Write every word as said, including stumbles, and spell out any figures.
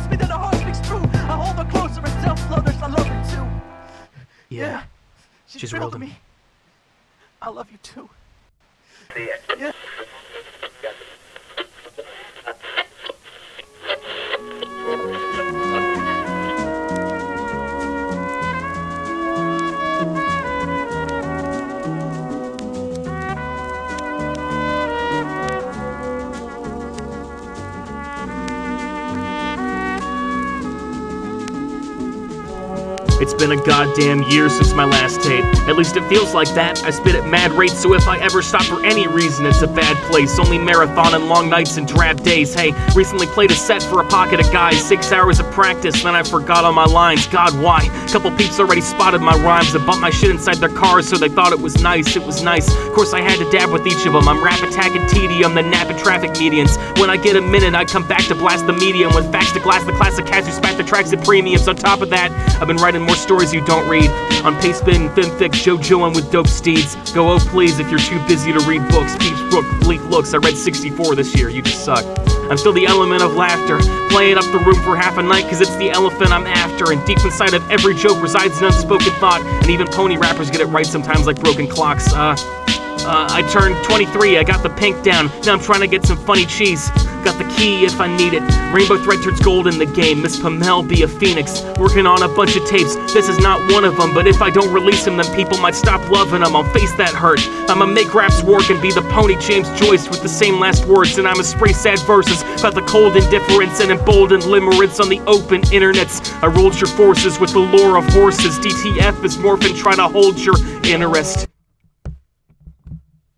me, then her heart speaks true. I hold her closer and self-love her, I love her too. Yeah, Yeah, she's, she's real real to to me. I love you too. See ya. Yeah. It's been a goddamn year since my last tape. At least it feels like that. I spit at mad rates, so if I ever stop for any reason, it's a bad place. Only marathon and long nights and drab days. Hey, recently played a set for a pocket of guys. Six hours of practice, then I forgot all my lines. God, why? Couple peeps already spotted my rhymes and bought my shit inside their cars, so they thought it was nice. It was nice. Of course, I had to dab with each of them. I'm rap attacking tedium, the nap and traffic medians. When I get a minute, I come back to blast the medium with facts to glass the classic cats who spat the tracks at premiums. On top of that, I've been writing more stories you don't read. On pace spin, thin thick, JoJoing with dope steeds. Go oh please if you're too busy to read books. Peeps, Brook, bleak looks. I read sixty-four this year, you just suck. I'm still the element of laughter, playing up the room for half a night cause it's the elephant I'm after. And deep inside of every joke resides an unspoken thought. And even pony rappers get it right sometimes like broken clocks. Uh, uh, I turned twenty-three, I got the pink down. Now I'm trying to get some funny cheese. Got the key if I need it. Rainbow thread turns gold in the game. Miss Pamel be a phoenix. Working on a bunch of tapes. This is not one of them, but if I don't release them, then people might stop loving them. I'll face that hurt. I'ma make raps work and be the pony James Joyce with the same last words. And I'ma spray sad verses about the cold indifference and emboldened limerence on the open internets. I rolled your forces with the lure of horses. D T F is morphin', trying to hold your interest.